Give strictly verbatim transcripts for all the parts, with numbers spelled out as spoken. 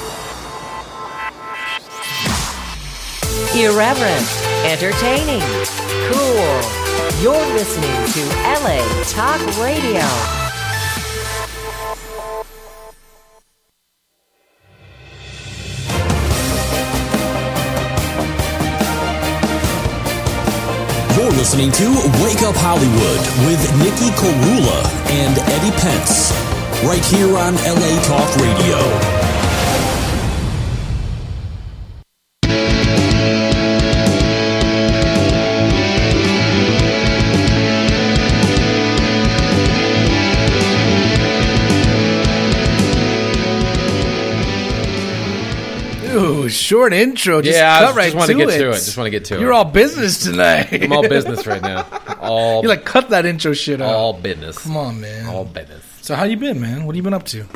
Irreverent, entertaining, cool. You're listening to L A Talk Radio. You're listening to Wake Up Hollywood with Nikki Korula and Eddie Pence, right here on L A Talk Radio. Ooh, short intro. Just yeah, cut I right just want to to get it. to it. Just want to get to it. You're all business tonight. I'm all business right now. All You're like, cut that intro shit out. all business. Come on, man. All business. So how you been, man? What have you been up to?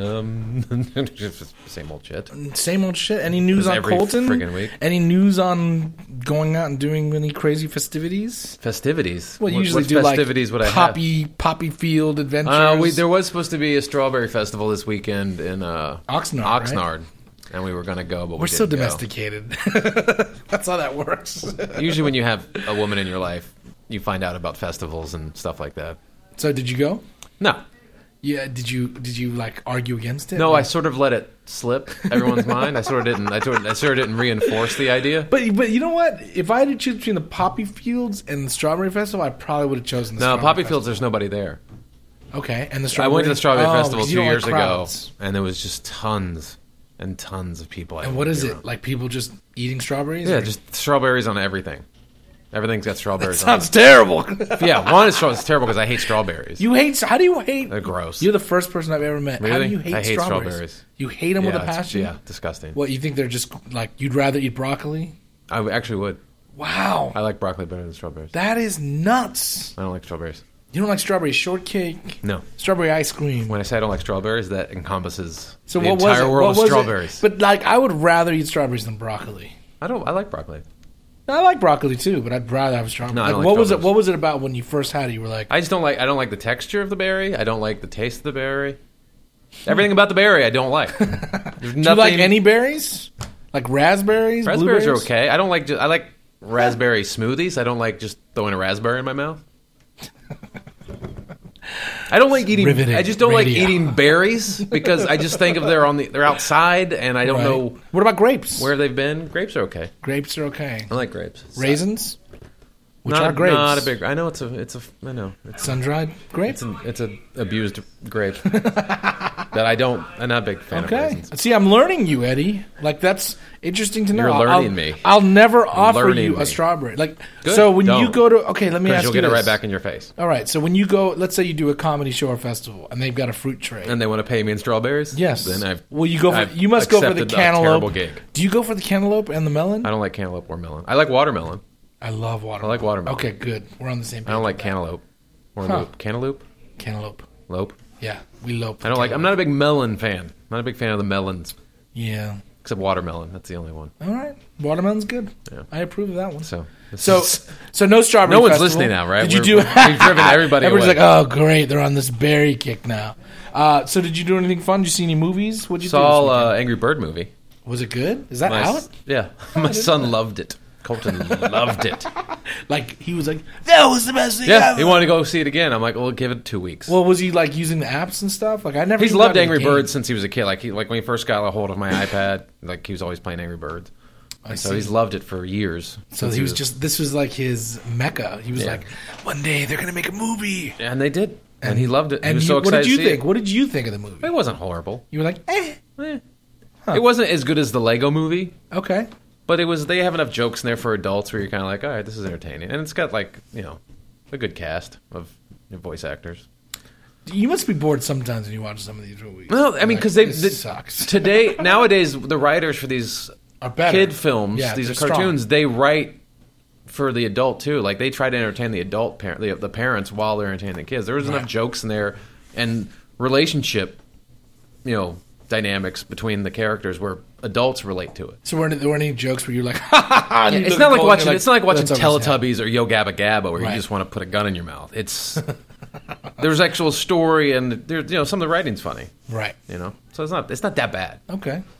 Um, just same old shit. Same old shit. Any news Just on every Colton? friggin' week. Any news on going out and doing any crazy festivities? Festivities. Well, you What- usually what do festivities like would I poppy, poppy field have? adventures. Uh, we, there was supposed to be a strawberry festival this weekend in uh, Oxnard, Oxnard, right? and we were going to go, but We're we so didn't go. domesticated. That's how that works. Usually, when you have a woman in your life, you find out about festivals and stuff like that. So did you go? No, Yeah. Did you? Did you like argue against it? no, Or- I sort of let it slip everyone's mind. I sort of didn't. I sort of, I sort of didn't reinforce the idea. But but you know what? If I had to choose between the poppy fields and the strawberry festival, I probably would have chosen the No, strawberry Poppy festival. Fields. There's nobody there. Okay, and the I strawberry. went to the Strawberry Oh, Festival because you two don't like years ago, crowds. and there was just tons and tons of people. I And what didn't is be it around. like? People just eating strawberries? Yeah, Or- just strawberries on everything. Everything's got strawberries sounds on terrible. it. Yeah, one is straw- it's terrible because I hate strawberries. You hate? How do you hate? They're gross. You're the first person I've ever met. How Really? do you hate, I hate strawberries? strawberries. You hate them yeah, with a it's- passion? Yeah, disgusting. What, you think they're just like you'd rather eat broccoli? I w- actually would. Wow, I like broccoli better than strawberries. that is nuts. I don't like strawberries. You don't like strawberry shortcake? No. Strawberry ice cream. When I say I don't like strawberries, that encompasses So the what was entire it? world What of was it? strawberries. But like, I would rather eat strawberries than broccoli. I don't. I like broccoli. I like broccoli too, but I'd rather have strawberries. No, I like, don't like what was it? strawberries. What was it about when you first had it? You were like, I just don't like. I don't like the texture of the berry. I don't like the taste of the berry. Everything about the berry I don't like. There's do you nothing. like any berries? Like raspberries? Raspberries are blueberries? okay. I don't like. Just, I like raspberry smoothies. I don't like just throwing a raspberry in my mouth. I don't like eating. Riveting I just don't like radio. eating berries because I just think of they're on the they're outside and I don't Right. know What about grapes? where they've been. Grapes are okay. Grapes are okay. I like grapes. Raisins, which not, are grapes. Not a big. I know it's a. It's a. I know it's sun dried grapes. it's an it's a abused grape that I don't. I'm not a big fan of Okay. raisins. See, I'm learning you, Eddie. Like that's interesting to know. You're I'll- learning I'll, me. I'll never offer learning you a me. strawberry. Like Good. so, when you Don't. go to okay, let me Because ask you'll you get it this. right back in your face. All right. So when you go, let's say you do a comedy show or festival, and they've got a fruit tray. And they want to pay me in strawberries. Yes. Then I've. Well, you go for I've you must go for the accepted a terrible cantaloupe. gig. Do you go for the cantaloupe and the melon? I don't like cantaloupe or melon. I like watermelon. I love watermelon. I like watermelon. Okay, good. We're on the same page. I don't like with that. cantaloupe or Huh. loop. Cantaloupe, Cantaloupe. lope. Yeah, we lope. I don't like. I'm not a big melon fan. Not a big fan of the melons, Yeah. except watermelon. That's the only one. All right. Watermelon's good. Yeah. I approve of that one. So. this So, is- so no strawberry. No one's festival. listening now, right? Did you We're- do? we're- we've driven everybody Everybody's away. like, oh, great, they're on this berry kick now. Uh, so, did you do anything fun? Did you see any movies? What'd you do? saw this uh, weekend? Angry Bird movie. Was it good? Is that My out? s- Yeah, my son loved it. Colton loved it. Like he was like, that was the best thing. Yeah, ever. he wanted to go see it again. I'm like, well, give it two weeks. Well, was he like using the apps and stuff? Like I never. He's even loved got to the Angry game. Birds since he was a kid. Like he, like when he first got a hold of my iPad, like he was always playing Angry Birds. I So see. he's loved it for years. So since he was just. This was like his mecca. He was Yeah. like, one day they're gonna make a movie. and they did, and, he loved it. He And was you, so what excited did you to see think? it. What did you think of the movie? It wasn't horrible. You were like, eh, Eh. It wasn't as good as the Lego movie, okay. but it was. They have enough jokes in there for adults where you're kind of like, all right, this is entertaining, and it's got like you know a good cast of voice actors. You must be bored sometimes when you watch some of these movies. Well, I mean, Like, because they this the- sucks. today nowadays the writers for these Are better. kid films, Yeah, these they're cartoons, strong. they write for the adult too. Like they try to entertain the adult parent, the, the parents while they're entertaining the kids. There was enough Right. jokes in there and relationship, you know, dynamics between the characters where adults relate to it. So were there weren't any jokes where you're like, ha ha ha? and you It's look not at like Cole and watching. you're it's not like watching "That's over his head." Teletubbies or Yo Gabba Gabba, where Right. you just want to put a gun in your mouth. It's there's actual story, and there, you know, some of the writing's funny. Right. You know, so it's not it's not that bad. Okay.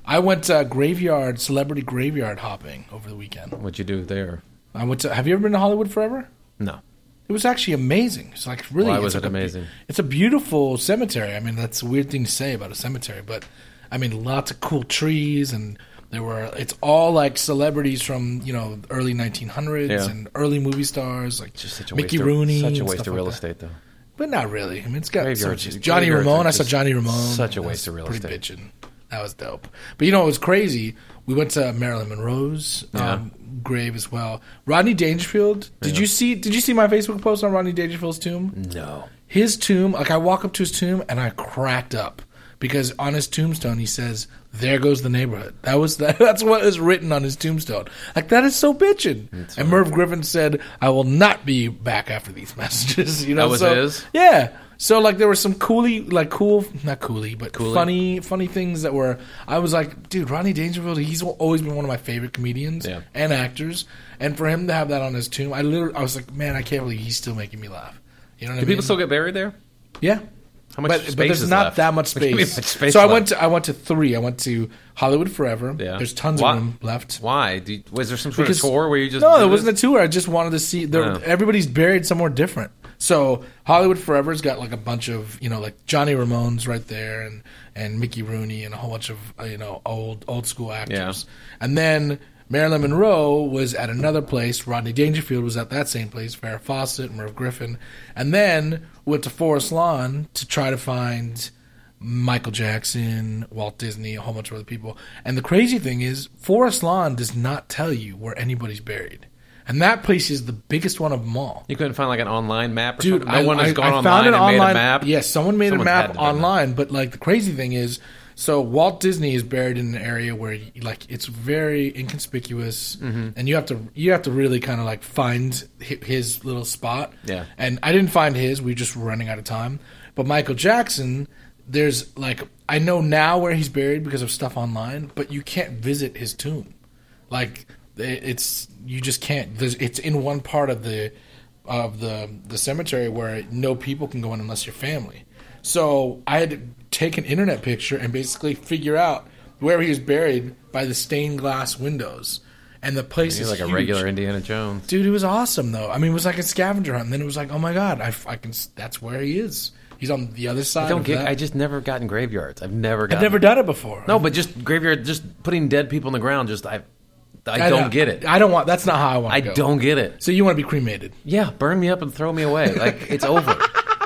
I went uh, graveyard, celebrity graveyard hopping over the weekend. What'd you do there? I went to. Have you ever been to Hollywood Forever? No. It was actually amazing. It's like really. Why it's was like it a- amazing? It's a beautiful cemetery. I mean, that's a weird thing to say about a cemetery, but I mean, lots of cool trees, and there were. It's all like celebrities from you know early nineteen hundreds Yeah. and early movie stars like Just such a Mickey waste Rooney. Of, such a and waste stuff of real like that. estate, though. But not really. I mean, it's got Graveyards- some, Johnny graveyards Ramone. are I saw just Johnny Ramone. such a That waste was of real pretty estate. bitchin'. That was dope. But you know what was crazy? We went to Marilyn Monroe's Yeah. um, grave as well. Rodney Dangerfield. Did Yeah. you see? Did you see my Facebook post on Rodney Dangerfield's tomb? No. His tomb. Like I walk up to his tomb and I cracked up because on his tombstone he says, "There goes the neighborhood." That was that, that's what is written on his tombstone. Like that is so bitchin'. And Merv Griffin said, "I will not be back after these messages." You know, That was so, his? Yeah. So like there were some coolie, like cool, not coolie, but Coolie? funny, funny things that were. I was like, dude, Rodney Dangerfield. He's always been one of my favorite comedians Yeah. and actors, and for him to have that on his tomb, I literally, I was like, man, I can't believe he's still making me laugh. You know what I Do mean? people still get buried there? Yeah. How much but, space but there's is not left? that much Give me space. much space so I left. went to I went to three. I went to Hollywood Forever. Yeah. There's tons Why- of room left. Why? Do you, was there some sort Because- of tour where you just no, did there this? wasn't a tour. I just wanted to see. There, Oh. Everybody's buried somewhere different. So Hollywood Forever's got like a bunch of you know like Johnny Ramone's right there, and and Mickey Rooney and a whole bunch of uh, you know old old school actors. And then Marilyn Monroe was at another place. Rodney Dangerfield was at that same place. Farrah Fawcett, Merv Griffin, and then went to Forest Lawn to try to find Michael Jackson, Walt Disney, a whole bunch of other people. And the crazy thing is, Forest Lawn does not tell you where anybody's buried. And that place is the biggest one of them all. You couldn't find like an online map or Dude, something? No I, one has I, gone I online found an and online made a map? Yes, someone made Someone's a had map to have done that. online. But like the crazy thing is, so Walt Disney is buried in an area where like it's very inconspicuous, Mm-hmm. and you have to you have to really kind of like find hi- his little spot. Yeah. And I didn't find his. We were just running out of time. But Michael Jackson, there's like I know now where he's buried because of stuff online, but you can't visit his tomb. Like it- it's you just can't. There's, it's in one part of the of the the cemetery where no people can go in unless you're family. So I had to take an internet picture and basically figure out where he was buried by the stained glass windows. And the place You're is like a huge. regular Indiana Jones. Dude, it was awesome though. I mean, it was like a scavenger hunt, and then it was like, oh my god, I, I can. That's where he is. He's on the other side. I don't of get. that. I just never gotten graveyards. I've never gotten. I've never done it before. No, but just graveyard. Just putting dead people in the ground. Just I. I, I don't get it. I don't want. That's not how I want. I to go. don't get it. So you want to be cremated? Yeah, burn me up and throw me away. Like it's over.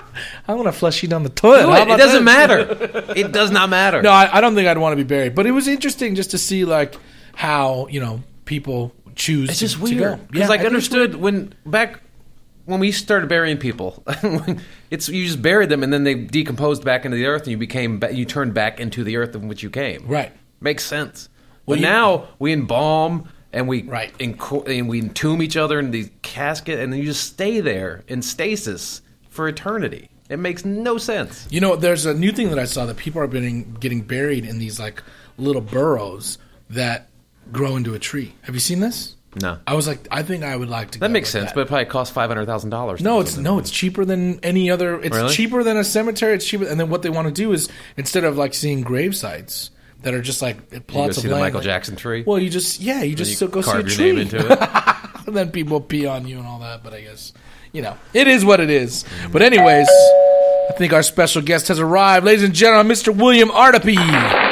I want to flush you down the toilet. Do How it. about It doesn't that? matter. It does not matter. No, I, I don't think I'd want to be buried. But it was interesting just to see like how you know people choose. It's to, just to weird. go. Because Yeah, like I think it's understood when back when we started burying people, it's you just buried them and then they decomposed back into the earth and you became ba- you turned back into the earth in which you came. Right. Makes sense. Well, But you- now we embalm and we Right. enco- and we entomb each other in these casket and then you just stay there in stasis for eternity. It makes no sense. You know, there's a new thing that I saw that people are getting getting buried in these like little burrows that grow into a tree. Have you seen this? No. I was like, I think I would like to. That go makes with sense, that. but it probably costs five hundred thousand dollars. No, it's no, it's cheaper than any other. It's Really? cheaper than a cemetery. It's cheaper, and then what they want to do is instead of like seeing grave sites that are just like You go plots of see the land. Michael Jackson tree. Well, you just yeah, you just you still go see a carve your tree, name into it. and then people pee on you and all that. But I guess you know it is what it is. But anyways, I think our special guest has arrived, ladies and gentlemen, Mister William Artapy.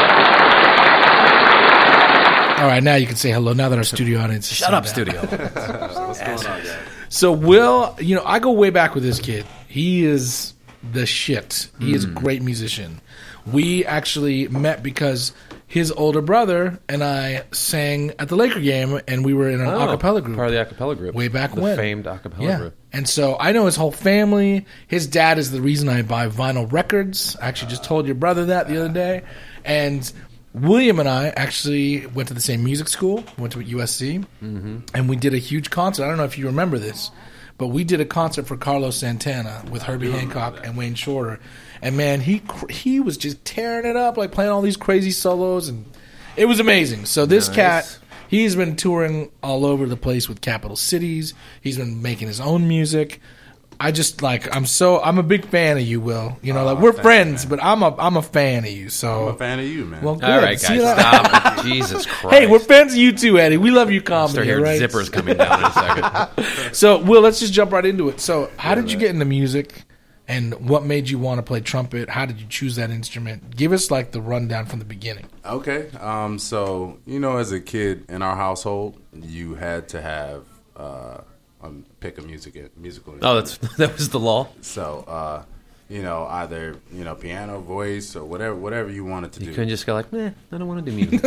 All right, now you can say hello. Now that our studio audience is Shut seen up, that. studio. What's going on, guys? So Will, you know, I go way back with this kid. He is the shit. He is a Hmm. great musician. We actually met because his older brother and I sang at the Laker game, and we were in an Oh, a cappella group Part of the a cappella group. way back the when. famed a cappella yeah. group. And so I know his whole family. His dad is the reason I buy vinyl records. I actually just told your brother that the other day. And William and I actually went to the same music school, went to U S C, mm-hmm. and we did a huge concert. I don't know if you remember this, but we did a concert for Carlos Santana with Herbie Hancock and Wayne Shorter. And man, he cr- he was just tearing it up, like playing all these crazy solos, and it was amazing. So this Nice. cat, he's been touring all over the place with Capital Cities. He's been making his own music. I just like I'm so I'm a big fan of you, Will. You know, Oh, like we're thanks, friends, man. but I'm a I'm a fan of you. So I'm a fan of you, man. well, good. All right, See guys, that? stop. Jesus Christ. Hey, we're fans of you too, Eddie. We love your comedy. Start hearing right? zippers coming down in a second. So, Will, let's just jump right into it. So, how did you get into music, and what made you want to play trumpet? How did you choose that instrument? Give us like the rundown from the beginning. Okay. Um, so, you know, as a kid in our household, you had to have uh, um, pick a music musical Oh, instrument. that's that was the law. So, uh, you know, either, you know, piano, voice, or whatever whatever you wanted to You do. couldn't just go like, "Meh, I don't want to do music."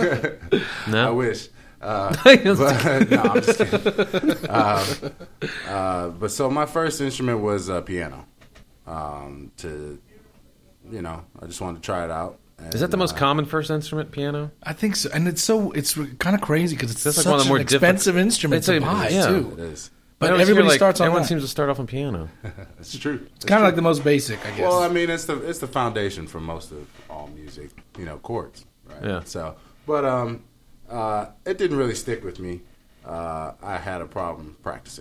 I No. wish. Uh, but, no, I'm just kidding. Um, uh, but so my first instrument was uh, piano. Um, to, you know, I just wanted to try it out. And, Is that the most uh, common first instrument, piano? I think so, and it's so it's kind of crazy because it's That's like such one of the more an expensive difficult- instrument It's to a- buy yeah. too. It is. But I always everybody hear, like, starts on Everyone that. seems to start off on piano. It's true. It's kind of like the most basic, I guess. Well, I mean, it's the it's the foundation for most of all music, you know, chords, right? Yeah. So, but um, uh, it didn't really stick with me. Uh, I had a problem practicing,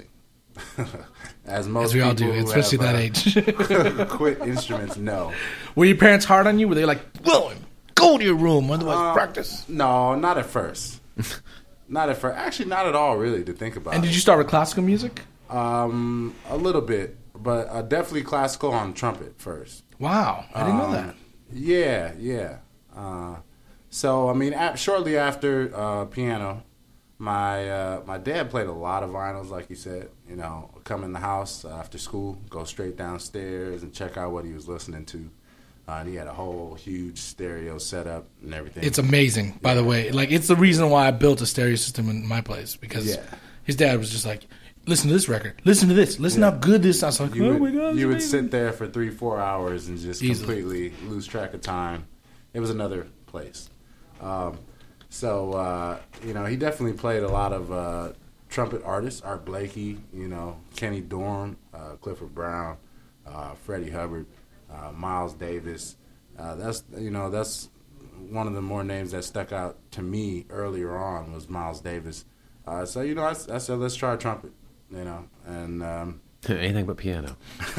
as most As we all do, people who especially have, that uh, age. quit instruments know. Were your parents hard on you? Were they like, "Will, go to your room, otherwise Um, practice"? No, not at first. Not at first. Actually, not at all. Really, to think about. And it. did you start with classical music? Um, a little bit, but uh, definitely classical on trumpet first. Wow, I didn't know Um, that. Yeah, yeah. Uh, so I mean, at, shortly after uh, piano, my uh, my dad played a lot of vinyls, like you said. You know, come in the house after school, go straight downstairs and check out what he was listening to. Uh, and he had a whole huge stereo setup and everything. It's amazing, by the way. Like, it's the reason why I built a stereo system in my place because Yeah. his dad was just like, "Listen to this record. Listen to this. Listen Yeah. how good this sounds." Like, you oh would, my god, it's you would amazing. sit there for three, four hours and just Easily. completely lose track of time. It was another place. Um, so, uh, you know, he definitely played a lot of uh, trumpet artists, Art Blakey, you know, Kenny Dorn, uh, Clifford Brown, uh, Freddie Hubbard, uh, Miles Davis. Uh, that's, you know, that's one of the more names that stuck out to me earlier on was Miles Davis. Uh, so, you know, I, I said, let's try trumpet, you know, and um, Anything but piano.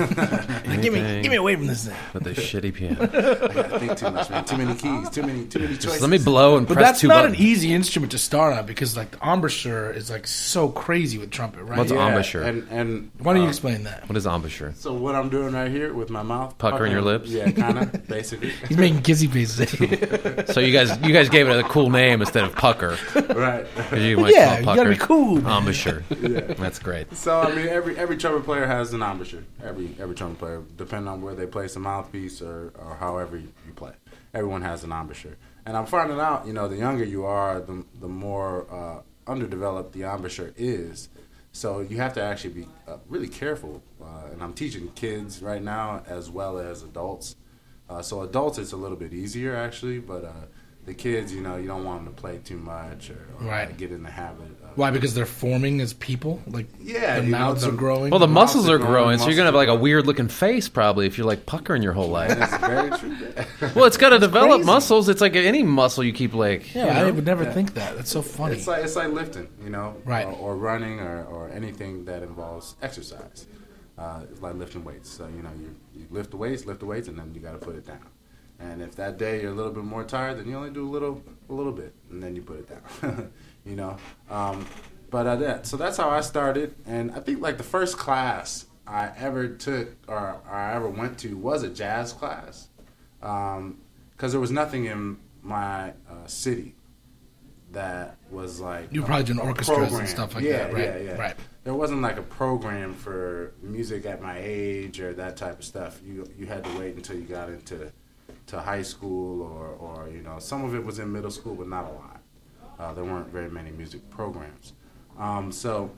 Give me, give me away from this thing. But the shitty piano. I gotta think too much, man. Too many keys, too many, too many choices. Just let me blow and But press that's two not buttons. an easy instrument to start on because, like, the embouchure is like so crazy with trumpet, right? What's Yeah, embouchure? And, and Why don't you uh, explain that? What is embouchure? So what I'm doing right here with my mouth, Puckering your lips? Yeah, kind of, basically. He's making kissy faces. So you guys, you guys gave it a cool name instead of pucker. Right. 'Cause you might Yeah, call you it gotta be pucker. cool. Embouchure. That's great. So I mean, every every trumpet player has an embouchure. Every every trumpet player, depending on where they place the mouthpiece or, or however you, you play, everyone has an embouchure. And I'm finding out, you know, the younger you are, the the more uh, underdeveloped the embouchure is. So you have to actually be uh, really careful. Uh, and I'm teaching kids right now as well as adults. Uh, so adults, it's a little bit easier actually, but uh, the kids, you know, you don't want them to play too much or, or Right. uh, get in the habit. Of, Why? Because they're forming as people. Like, Yeah, their you know, mouths the- are growing. Well, the The muscles muscles are are growing, growing, so you're gonna have like a muscles are weird looking face probably if you're like puckering your whole life. That's very true. Well, it's got to develop crazy. muscles. It's like any muscle you keep like. yeah, you I know? would never Yeah. think that. That's so funny. It's like it's like lifting, you know, Right. or, or running, or, or anything that involves exercise. Uh, it's like lifting weights. So you know, you, you lift the weights, lift the weights, and then you got to put it down. And if that day you're a little bit more tired, then you only do a little, a little bit, and then you put it down. you know, um, but uh, that so that's how I started. And I think like the first class I ever took or, or I ever went to was a jazz class, because there was nothing in my uh, city that was like You were a- probably doing a orchestras and program. stuff like Yeah, that, right? Yeah, yeah. Right. There wasn't like a program for music at my age or that type of stuff. You you had to wait until you got into to high school or, or you know, some of it was in middle school, but not a lot. Uh, there weren't very many music programs. Um, so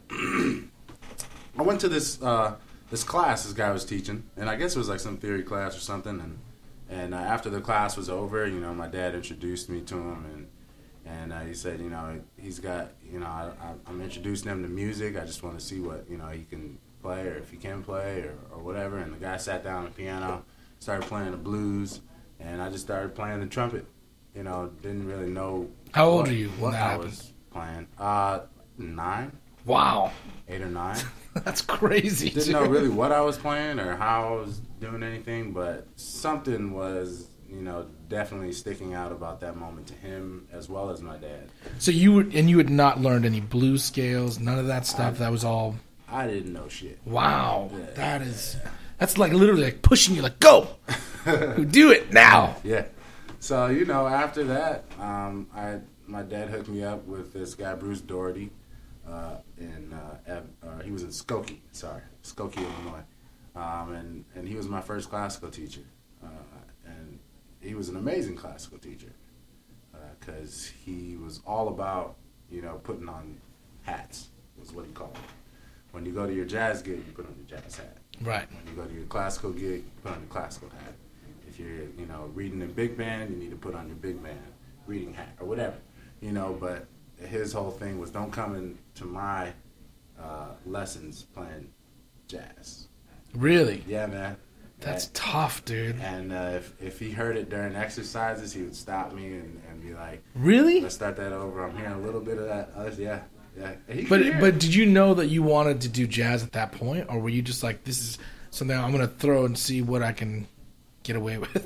I went to this uh, this class this guy was teaching, and I guess it was like some theory class or something. And and uh, after the class was over, you know, my dad introduced me to him, and and uh, he said, you know, he's got, you know, I, I, I'm introducing him to music. I just want to see what, you know, he can play or if he can play or, or whatever. And the guy sat down on the piano, started playing the blues, and I just started playing the trumpet. You know, didn't really know. How old what, are you when what that I happened? was playing. Uh, nine. Wow. Eight or nine. That's crazy. Didn't dude. know really what I was playing or how I was doing anything, but something was, you know, definitely sticking out about that moment to him as well as my dad. So you would, and you had not learned any blues scales, none of that stuff. I, that was all. I didn't know shit. Wow, yeah. that is. That's like literally like pushing you, like go, do it now. Yeah. So you know, after that, um, I my dad hooked me up with this guy Bruce Doherty. Uh, in uh, uh, he was in Skokie, sorry, Skokie, Illinois, um, and and he was my first classical teacher, uh, and he was an amazing classical teacher because uh, he was all about, you know, putting on hats was what he called it. When you go to your jazz gig, you put on your jazz hat. Right. When you go to your classical gig, you put on your classical hat. If you're, you know, reading in big band, you need to put on your big band reading hat or whatever, you know, but his whole thing was don't come into my uh, lessons playing jazz. Really? Yeah, man. That's and, tough, dude. And uh, if if he heard it during exercises, he would stop me and, and be like, "Really? Let's start that over. I'm hearing a little bit of that." I was, yeah, yeah. But but did you know that you wanted to do jazz at that point, or were you just like, "This is something I'm going to throw and see what I can get away with"?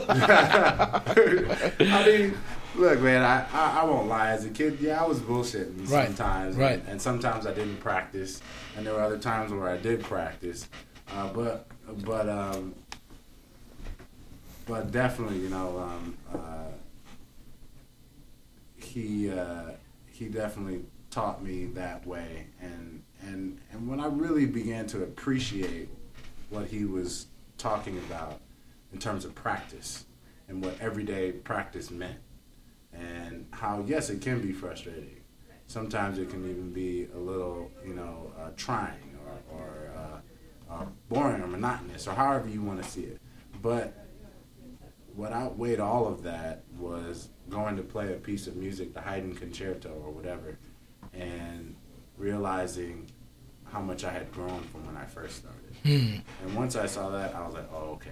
I mean. Look, man, I, I, I won't lie. As a kid, yeah, I was bullshitting right. sometimes. Right. And, and sometimes I didn't practice. And there were other times where I did practice. Uh, but but um, but definitely, you know, um, uh, he uh, he definitely taught me that way. And, and, and when I really began to appreciate what he was talking about in terms of practice and what everyday practice meant, and how, yes, it can be frustrating. Sometimes it can even be a little, you know, uh, trying or, or uh, uh, boring or monotonous or however you want to see it. But what outweighed all of that was going to play a piece of music, the Haydn Concerto or whatever, and realizing how much I had grown from when I first started. Hmm. And once I saw that, I was like, oh, okay,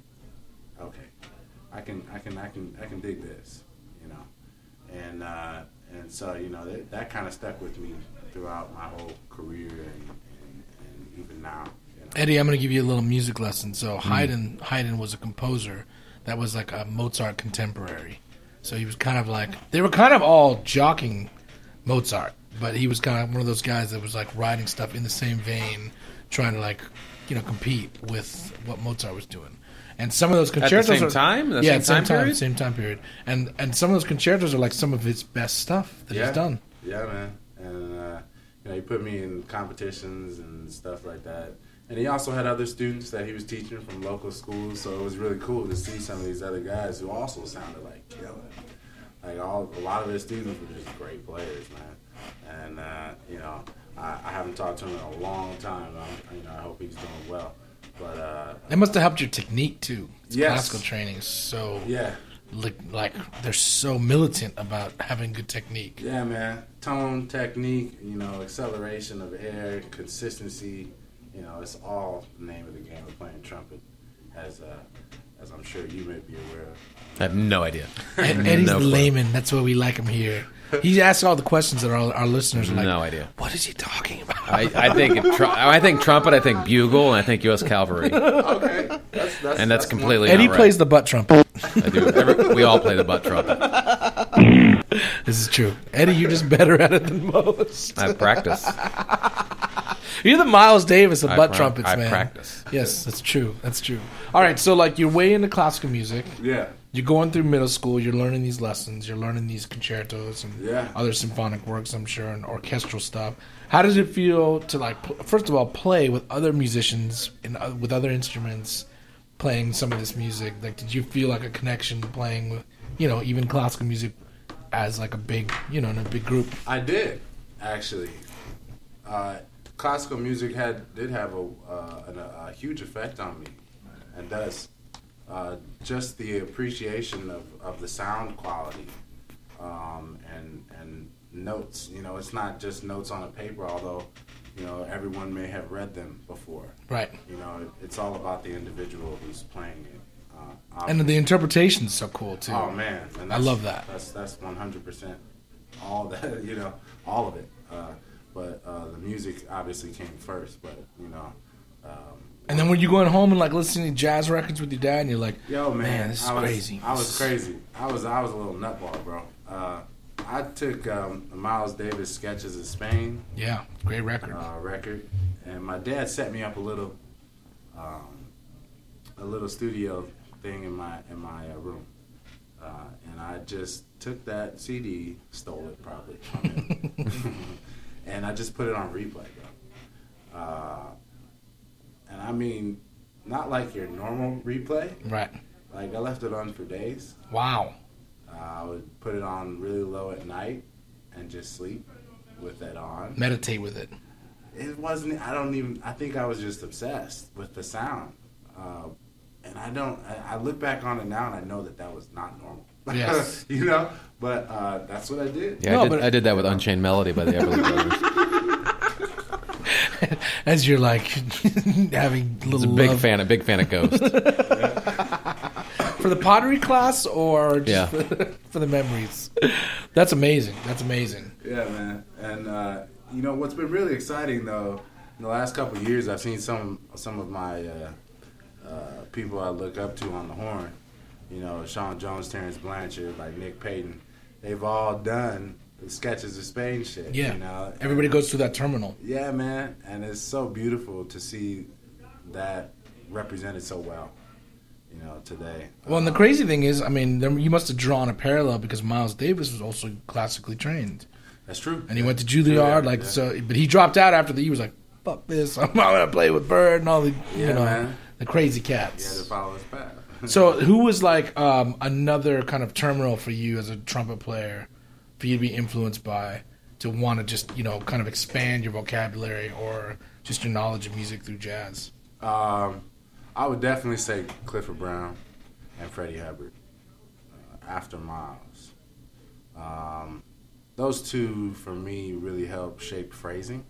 okay, I can, I can, I can, I can dig this. You know, and uh, and so you know that, that kind of stuck with me throughout my whole career and, and, and even now. You know? Eddie, I'm going to give you a little music lesson. So Haydn, Haydn was a composer that was like a Mozart contemporary. So he was kind of like, they were kind of all jocking Mozart, but he was kind of one of those guys that was like writing stuff in the same vein, trying to like, you know, compete with what Mozart was doing. And some of those concertos at the same are, time, the yeah, same, time, time period? same time period, and and some of those concertos are like some of his best stuff that yeah. he's done. Yeah, man, and uh, you know, he put me in competitions and stuff like that. And he also had other students that he was teaching from local schools, so it was really cool to see some of these other guys who also sounded like killer. Like all, a lot of his students were just great players, man. And uh, you know, I, I haven't talked to him in a long time. I'm, you know, I hope he's doing well. But uh, it must have helped your technique too. It's yes. Classical training is so yeah, like, like they're so militant about having good technique. Yeah, man. Tone, technique, you know, acceleration of air, consistency. You know, it's all the name of the game of playing trumpet, as uh, as I'm sure you may be aware of. I have no idea. And Eddie's no the clue. layman. That's why we like him here. He asks all the questions that our, our listeners are like, no idea. What is he talking about? I, I think it, tr- I think trumpet. I think bugle, and I think U S Cavalry. Okay, that's, that's, and that's, that's completely. Eddie not right. plays the butt trumpet. I do. Every, we all play the butt trumpet. This is true. Eddie, you're just better at it than most. I practice. You're the Miles Davis of I butt pra- trumpets, I man. practice. Yes, that's true. That's true. All right, so like you're way into classical music. Yeah. You're going through middle school. You're learning these lessons. You're learning these concertos and yeah. other symphonic works, I'm sure, and orchestral stuff. How does it feel to like, pl- first of all, play with other musicians and uh, with other instruments, playing some of this music? Like, did you feel like a connection playing with, you know, even classical music as like a big, you know, in a big group? I did, actually. Uh, classical music had did have a, uh, an, a huge effect on me, and does. Uh, just the appreciation of, of the sound quality um, and and notes. You know, it's not just notes on a paper, although, you know, everyone may have read them before. Right. You know, it, it's all about the individual who's playing it. Uh, and the interpretation's so cool, too. Oh, man. And I love that. That's that's one hundred percent all that, you know, all of it. Uh, but uh, the music obviously came first. But you know. Um, and then when you going home and like listening to jazz records with your dad, and you're like, "Yo, man, man this is I was, crazy." I was crazy. I was I was a little nutball, bro. Uh, I took um, Miles Davis Sketches of Spain. Yeah, great record. Uh, record, and my dad set me up a little, um, a little studio thing in my in my uh, room, uh, and I just took that C D, stole it probably from him, and I just put it on replay, bro. Uh, and I mean, not like your normal replay. Right. Like I left it on for days. Wow. Uh, I would put it on really low at night and just sleep with that on. Meditate with it. It wasn't, I don't even, I think I was just obsessed with the sound. Uh, and I don't, I, I look back on it now and I know that that was not normal. Yes. You know? But uh, that's what I did. Yeah, No, I, did, but- I did that with Unchained Melody by the Everly Brothers. As you're like having little I was a big love fan, a big fan of Ghost. for the pottery class or just Yeah. for, for the memories. That's amazing. That's amazing. Yeah, man. And, uh, you know, what's been really exciting, though, in the last couple of years, I've seen some some of my uh, uh, people I look up to on the horn. You know, Sean Jones, Terrence Blanchard, like Nick Payton. They've all done the Sketches of Spain shit. Yeah. You know? Everybody goes through that terminal. Yeah, man. And it's so beautiful to see that represented so well, you know, today. Well, and the crazy thing is, I mean, there, you must have drawn a parallel because Miles Davis was also classically trained. That's true. And he went to Juilliard, Yeah, like yeah. so. But he dropped out after the year. He was like, "Fuck this! I'm not gonna play with Bird and all the, you Yeah, know, man. the crazy He had cats." to follow his path. So, who was like um, another kind of terminal for you as a trumpet player, for you to be influenced by, to want to just you know kind of expand your vocabulary or just your knowledge of music through jazz? Um, I would definitely say Clifford Brown and Freddie Hubbard uh, after Miles. Um, those two, for me, really helped shape phrasing.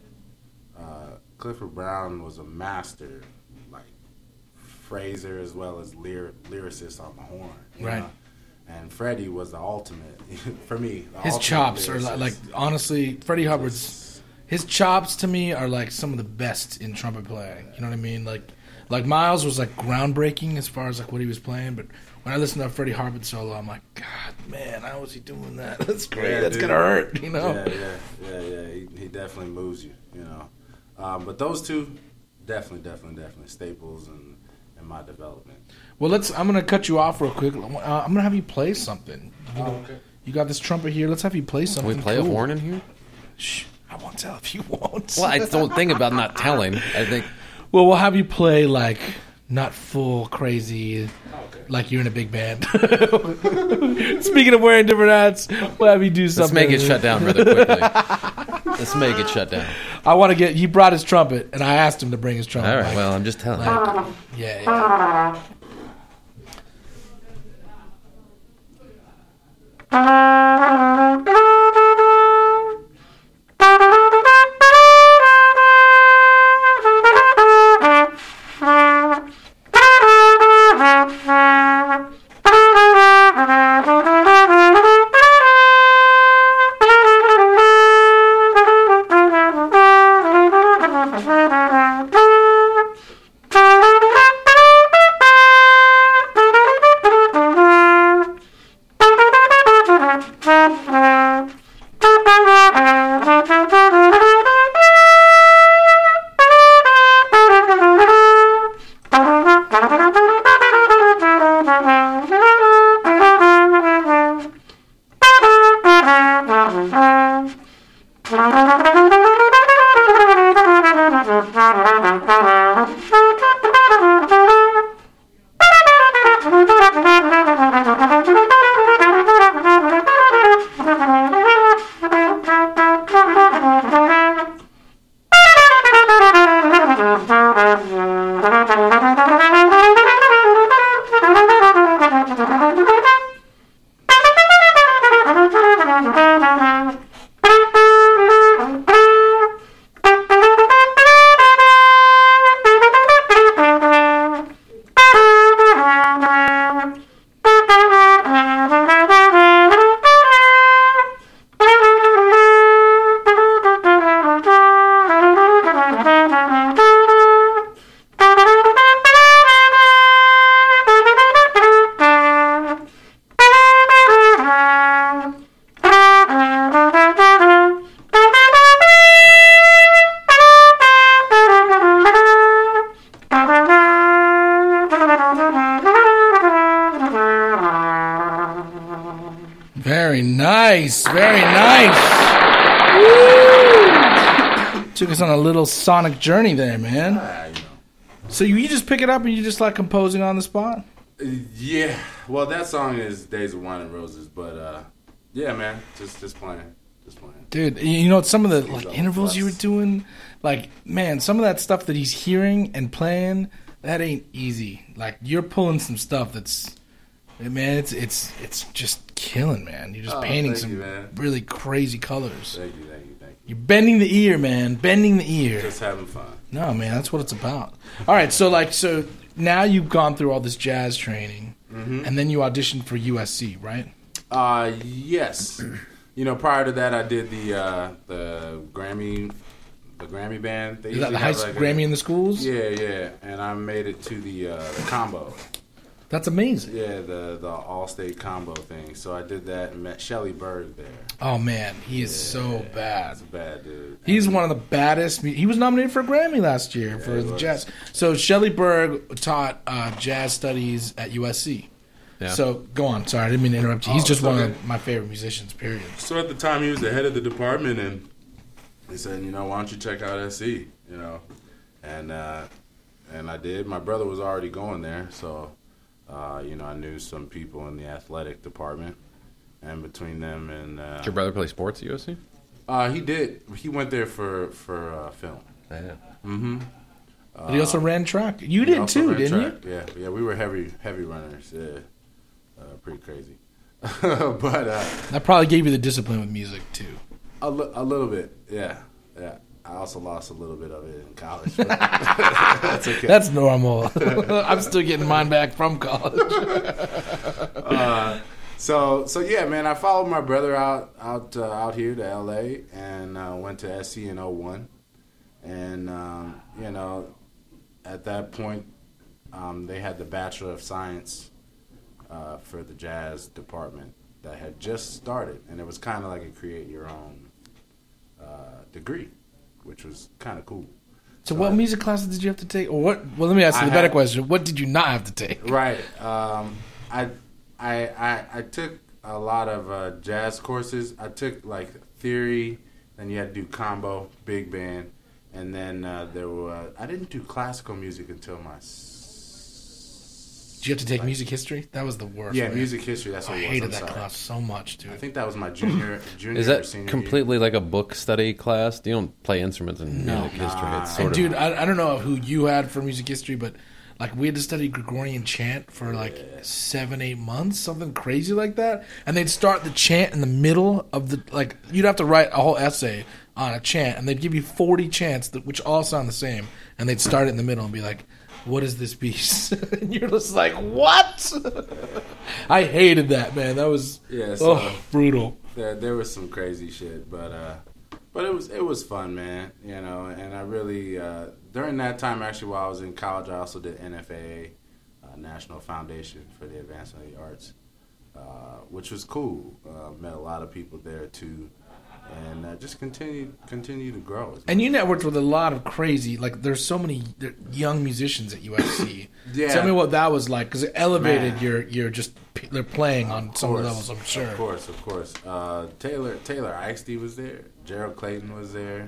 Uh, Clifford Brown was a master, like, phraser as well as lyr- lyricist on the horn. you Right. know? And Freddie was the ultimate, for me. the His ultimate chops are li- lyricist. like honestly, Freddie Hubbard's his chops to me are like some of the best in trumpet playing. You know what I mean? Like, like Miles was like groundbreaking as far as like what he was playing, but when I listen to Freddie Hubbard solo, I'm like, God, man, how is he doing that? That's great. Yeah, That's dude. gonna hurt, you know? Yeah, yeah, yeah, yeah. He, he definitely moves you, you know. Um, but those two, definitely, definitely, definitely staples in, in my development. Well, let's. I'm gonna cut you off real quick. Uh, I'm gonna have you play something. You, Oh, okay. you got this trumpet here. Let's have you play Can something. we play cool. a horn in here? Shh, I won't tell if you won't. Well, I don't think about not telling. I think Well, we'll have you play like not full crazy, like you're in a big band. Speaking of wearing different hats, we'll have you do let's something. make it shut down rather quickly. Let's make it shut down. I want to get. He brought his trumpet, and I asked him to bring his trumpet. All right. Like, Well, I'm just telling. like, yeah, yeah. Very nice. Very nice. Woo! Took us on a little sonic journey there, man. Uh, you know. So you, you just pick it up and you just like composing on the spot? Uh, yeah. Well, that song is Days of Wine and Roses, but uh, yeah, man, just just playing, just playing. Dude, you know some of the like on intervals the you were bus. doing, like man, some of that stuff that he's hearing and playing, that ain't easy. Like you're pulling some stuff that's, man, it's it's it's just killing, man. You're just Oh, painting thank some you, man. really crazy colors. Thank you, thank you, thank you. You're bending the ear, man, bending the ear. Just having fun. No, man, that's what it's about. All right, so like, so now you've gone through all this jazz training, Mm-hmm. and then you auditioned for U S C, right? Uh, yes. You know, prior to that, I did the uh, the Grammy the Grammy band. They Is that usually the high have, school like, a- Grammy in the schools? Yeah, yeah. And I made it to the uh, the combo. That's amazing. Yeah, the the all state combo thing. So I did that and met Shelly Berg there. Oh man, he is so bad. That's a bad dude. He's one of the baddest. mu- He was nominated for a Grammy last year for he the was. jazz. So Shelley Berg taught uh, jazz studies at U S C. Yeah. So go on. Sorry, I didn't mean to interrupt you. He's Oh, just it's one okay. of my favorite musicians. Period. So at the time, he was the head of the department, and he said, you know, why don't you check out S C? You know, and uh, and I did. My brother was already going there, so uh, you know, I knew some people in the athletic department, and between them and uh, Did your brother play sports at U S C? uh, he did. He went there for for uh, film. Yeah. Mm-hmm. But he also ran track. You He did also too, ran didn't track. Yeah, yeah. We were heavy heavy runners. Yeah, uh, pretty crazy. but uh, you? That probably gave you the discipline with music too. A, li- a little bit, yeah, yeah. I also lost a little bit of it in college. But that's okay. That's normal. I'm still getting mine back from college. uh, so, so yeah, man. I followed my brother out, out, uh, out here to L A, and uh, went to S C in oh one. And um, you know, at that point, um, they had the Bachelor of Science uh, for the jazz department that had just started, and it was kind of like a create your own uh, degree, which was kind of cool. So, what I- music classes did you have to take, or what? Well, let me ask you I the better had- question: what did you not have to take? Right. Um, I, I, I, I took a lot of uh, jazz courses. I took like theory, then you had to do combo, big band, and then uh, there were. I didn't do classical music until my. s- Did you have to take music history? That was the worst. Yeah, man. music history. That's what I it was. hated I'm that sorry. class so much, dude. I think that was my junior, junior. Is or that senior completely like a book study class? You don't play instruments in No. music history. Nah. It's And sort of dude, I, I don't know who you had for music history, but like we had to study Gregorian chant for like seven, eight months, something crazy like that. And they'd start the chant in the middle of the like. You'd have to write a whole essay on a chant, and they'd give you forty chants that which all sound the same, and they'd start it in the middle and be like, "What is this piece?" And you're just like, "What?" I hated that, man. That was Yeah, so- oh, brutal. There, there was some crazy shit, but uh, but it was it was fun, man. You know, and I really uh, during that time actually while I was in college, I also did N F A A, uh, National Foundation for the Advancement of the Arts, uh, which was cool. Uh, met a lot of people there too, and uh, just continue continue to grow. And you networked with a lot of crazy, like there's so many young musicians at U S C. Yeah. Tell me what that was like, because it elevated Man. your your just they're playing on Of some of the course, levels. I'm sure. Of course, of course. Uh, Taylor Taylor Ixty was there. Gerald Clayton was there.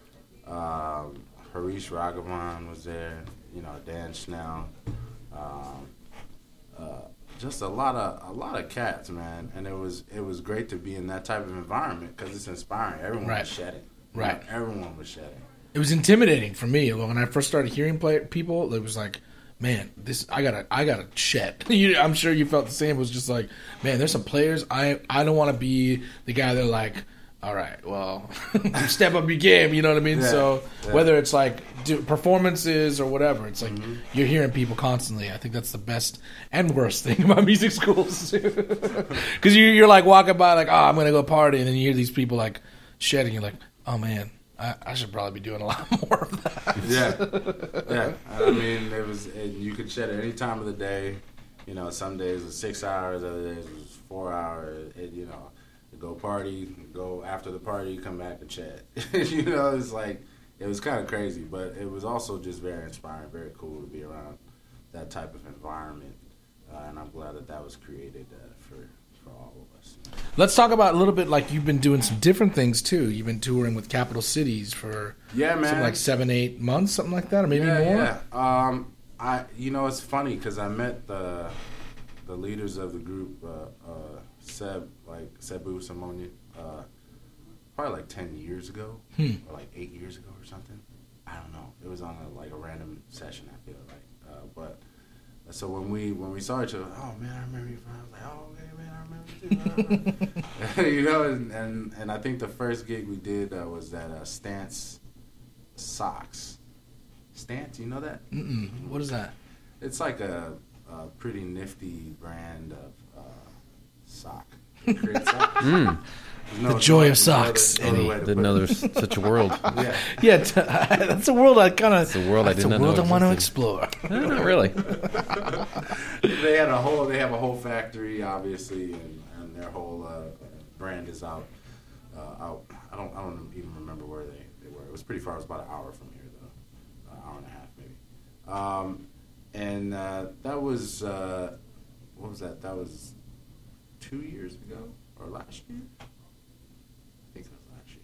Um, Harish Raghavan was there. You know, Dan Schnell. Um, uh, just a lot of a lot of cats, man. And it was it was great to be in that type of environment because it's inspiring. Everyone Right. was shedding. You Right. know, everyone was shedding. It was intimidating for me when I first started hearing play, people. It was like, man, this I gotta I gotta shed. You, I'm sure you felt the same. It was just like, man, there's some players I I don't want to be the guy that like, all right, well, step up your game. You know what I mean? Yeah, So yeah. whether it's like do, performances or whatever, it's like Mm-hmm. you're hearing people constantly. I think that's the best and worst thing about music schools, because you, you're like walking by like, oh, I'm gonna go party, and then you hear these people like shedding. You're like, oh man. I, I should probably be doing a lot more of that. Yeah, yeah. I mean, it was it, you could shed it any time of the day. You know, some days it was six hours, other days it was four hours. It, you know, go party, go after the party, come back and chat. You know, it's like it was kind of crazy, but it was also just very inspiring, very cool to be around that type of environment. Uh, and I'm glad that that was created uh, for for all of us. Let's talk about a little bit. Like you've been doing some different things too. You've been touring with Capital Cities for yeah, man, like seven, eight months, something like that, or maybe yeah, more. Yeah, um, I you know it's funny because I met the the leaders of the group, uh, uh, Seb, like Sebu Simonian, uh, probably like ten years ago, hmm. or like eight years ago or something. I don't know. It was on a, like a random session. I feel like, uh, but so when we when we saw each other, oh man, I remember you. I was like, oh okay, man, I remember you too. You know, and, and and I think the first gig we did uh, was at uh, Stance Socks. Stance, you know that? Mm-mm. What is that? It's like a, a pretty nifty brand of uh, sock. sock. Mm. No, the joy no, of socks. No other, no Didn't know there's such a world. Yeah, yeah, t- that's a world I kind of. It's a world I did not know. That's a world I want to existed. explore. No, not really. they had a whole. They have a whole factory, obviously, and, and their whole uh, brand is out. Uh, out. I don't. I don't even remember where they, they were. It was pretty far. It was about an hour from here, though. An hour and a half, maybe. Um, and uh, that was. Uh, what was that? That was two years ago or last year. I think it was last year.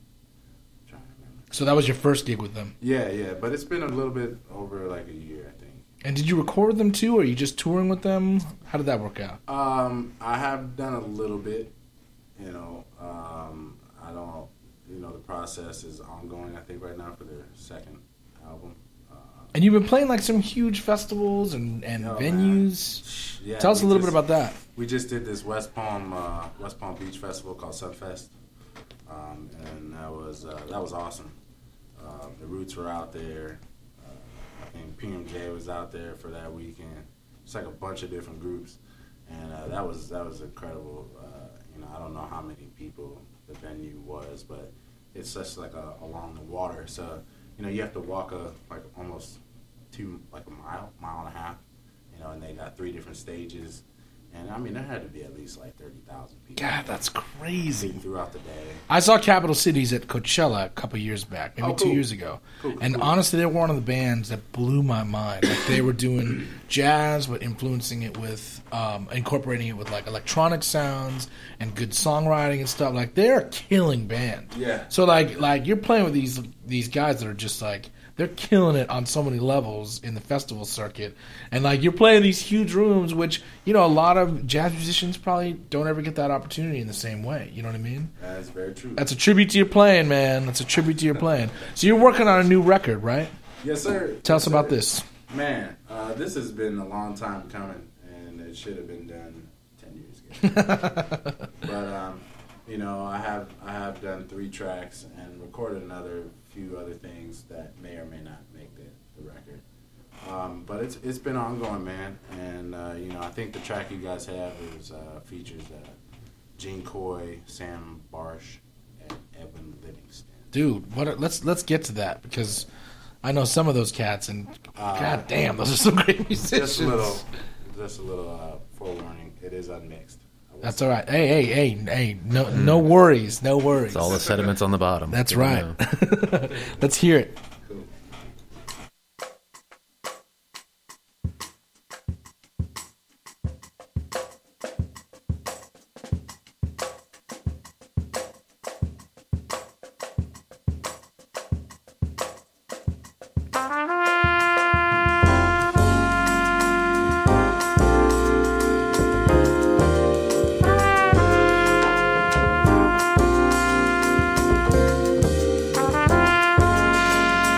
I'm trying to remember. So that was your first gig with them. Yeah, yeah, but it's been a little bit over like a year, I think. And did you record them too, or are you just touring with them? How did that work out? Um, I have done a little bit. You know, um, I don't. You know, the process is ongoing. I think right now for their second album. Uh, And you've been playing like some huge festivals and, and oh, venues. yeah, Tell us a we little just- bit about that. We just did this West Palm uh, West Palm Beach festival called Sunfest, um, and that was uh, that was awesome. Uh, the Roots were out there. Uh, I think P M J was out there for that weekend. It's like a bunch of different groups, and uh, that was that was incredible. Uh, you know, I don't know how many people the venue was, but it's just like a, along the water. So you know, you have to walk a like almost two like a mile, mile and a half. You know, and they got three different stages. And, I mean, there had to be at least, like, thirty thousand people. God, that's crazy. Throughout the day. I saw Capital Cities at Coachella a couple years back, maybe Oh, two cool. years ago. Cool, cool, and cool. honestly, they were one of the bands that blew my mind. Like, they were doing jazz, but influencing it with, um, incorporating it with, like, electronic sounds and good songwriting and stuff. Like, they're a killing band. Yeah. So, like, like you're playing with these these guys that are just, like, they're killing it on so many levels in the festival circuit. And, like, you're playing these huge rooms, which, you know, a lot of jazz musicians probably don't ever get that opportunity in the same way. You know what I mean? That's very true. That's a tribute to your playing, man. That's a tribute to your playing. So you're working on a new record, right? Yes, sir. Tell yes, us about sir. this. Man, uh, this has been a long time coming, and it should have been done ten years ago. But, um, you know, I have I have done three tracks and recorded another few other things that may or may not make the, the record. Um, but it's it's been ongoing, man. And, uh, you know, I think the track you guys have is uh, features uh, Gene Coy, Sam Barsh, and Evan Livingston. Dude, what? Are, let's let's get to that because I know some of those cats, and Uh, god damn, those are some great musicians. Just a little, just a little uh, forewarning. It is unmixed. I will That's say. all right. Hey, hey, hey, hey! No, no worries, no worries. It's all the sediments on the bottom. That's Good to right. know. Let's hear it. Cool. Thank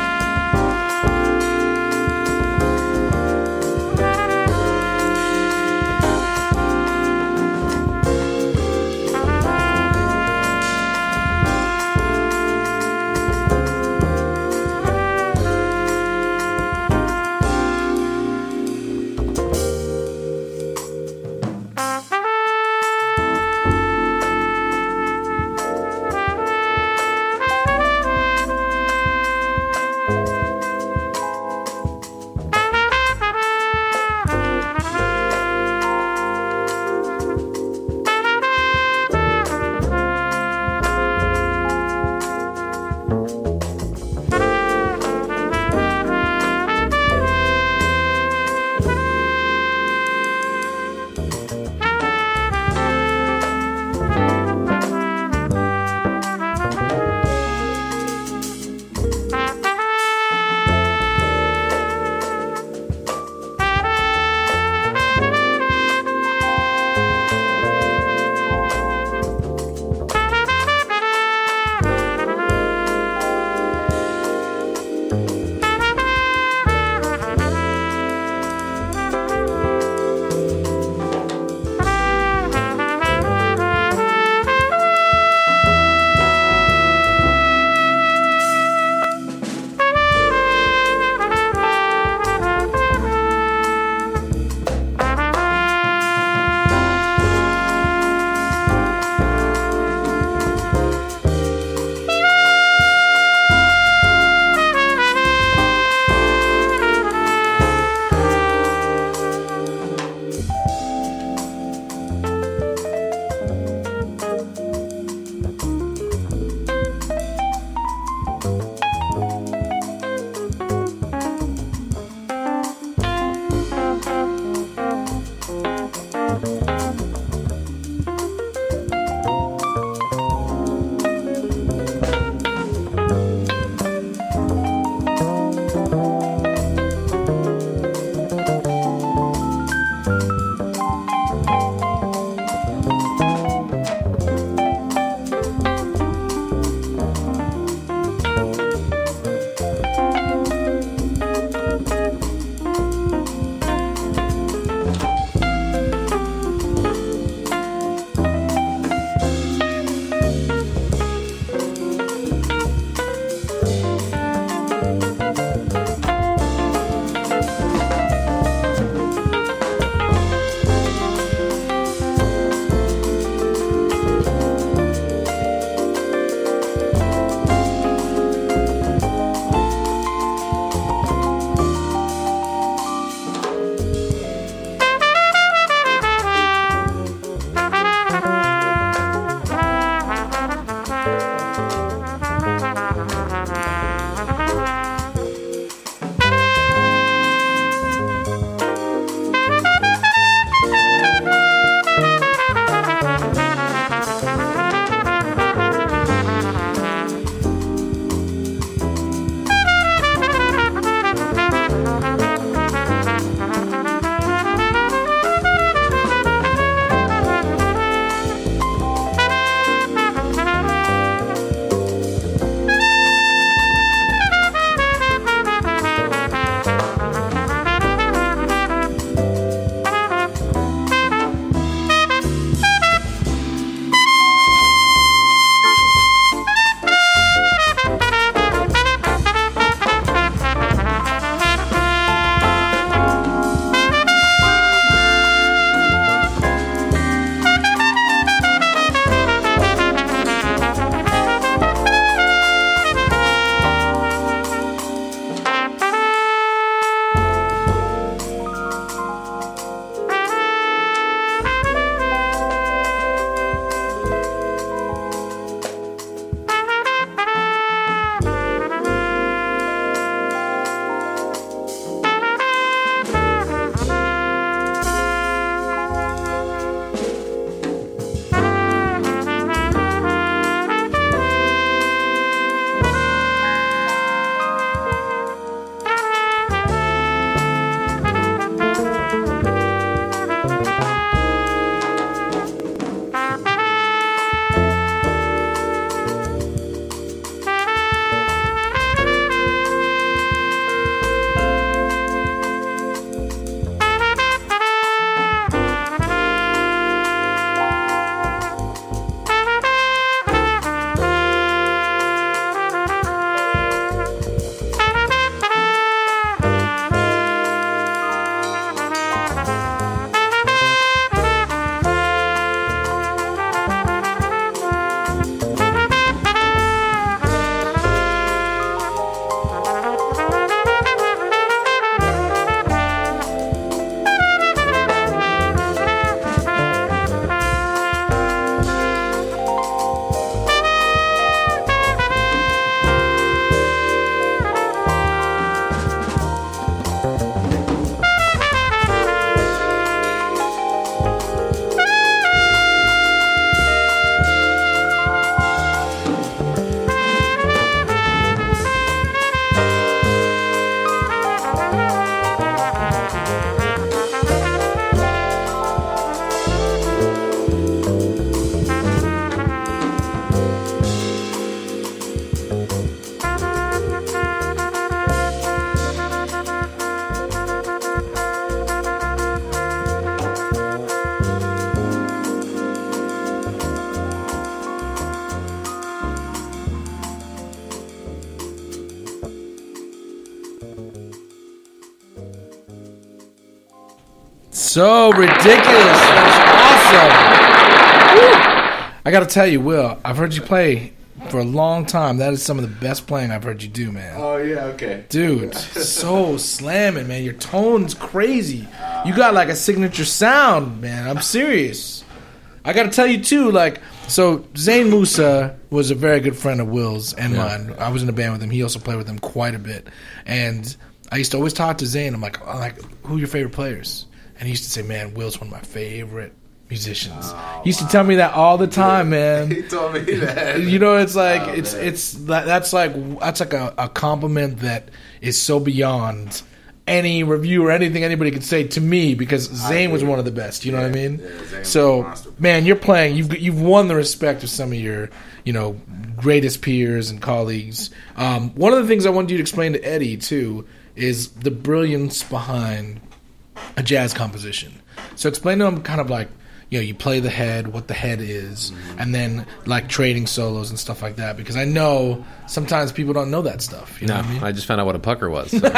So ridiculous. That's awesome. Woo. I got to tell you, Will, I've heard you play for a long time. That is some of the best playing I've heard you do, man. Oh, yeah, okay. Dude, so slamming, man. Your tone's crazy. You got like a signature sound, man. I'm serious. I got to tell you, too, like, so Zane Musa was a very good friend of Will's and yeah. mine. I was in a band with him. He also played with him quite a bit. And I used to always talk to Zane. I'm like, oh, like, who are your favorite players? And he used to say, man, Will's one of my favorite musicians. Oh, he used wow. to tell me that all the time, man. He told me that. You know, it's like oh, it's man. it's that, that's like that's like a, a compliment that is so beyond any review or anything anybody could say to me, because Zane was one of the best. You know yeah, what I mean? Yeah, so, man, you're playing. You've you've won the respect of some of your you know greatest peers and colleagues. Um, one of the things I wanted you to explain to Eddie too is the brilliance behind a jazz composition. So explain to him kind of like, you know, you play the head, what the head is, mm-hmm. and then like trading solos and stuff like that. Because I know sometimes people don't know that stuff. You no, know what I mean? I just found out what a pucker was. So,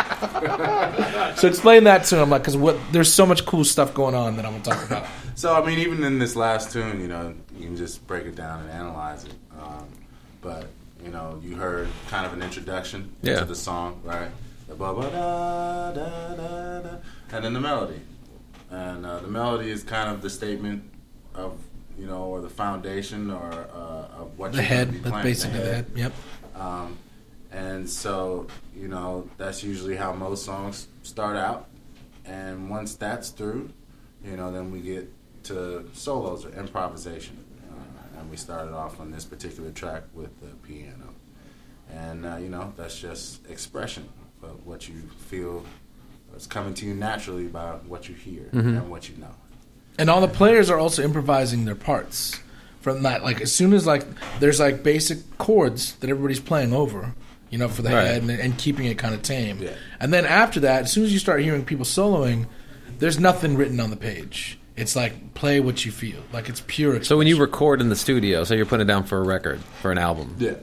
so explain that to him, like, because what there's so much cool stuff going on that I'm gonna talk about. So I mean, even in this last tune, you know, you can just break it down and analyze it. Um, but you know, you heard kind of an introduction yeah. to the song, right? The ba ba da da da da, and then the melody. And uh, the melody is kind of the statement of, you know, or the foundation or uh, of what the you're head, going to be playing. basically the head. Yep. Um, and so, you know, that's usually how most songs start out. And once that's through, you know, then we get to solos or improvisation. Uh, and we started off on this particular track with the piano. And, uh, you know, that's just expression of what you feel. It's coming to you naturally by what you hear mm-hmm. and what you know. And all the players are also improvising their parts from that. Like, as soon as, like, there's, like, basic chords that everybody's playing over, you know, for the right. head and, and keeping it kind of tame. Yeah. And then after that, as soon as you start hearing people soloing, there's nothing written on the page. It's like, play what you feel. Like, it's pure expression. So when you record in the studio, so you're putting it down for a record, for an album. Yeah.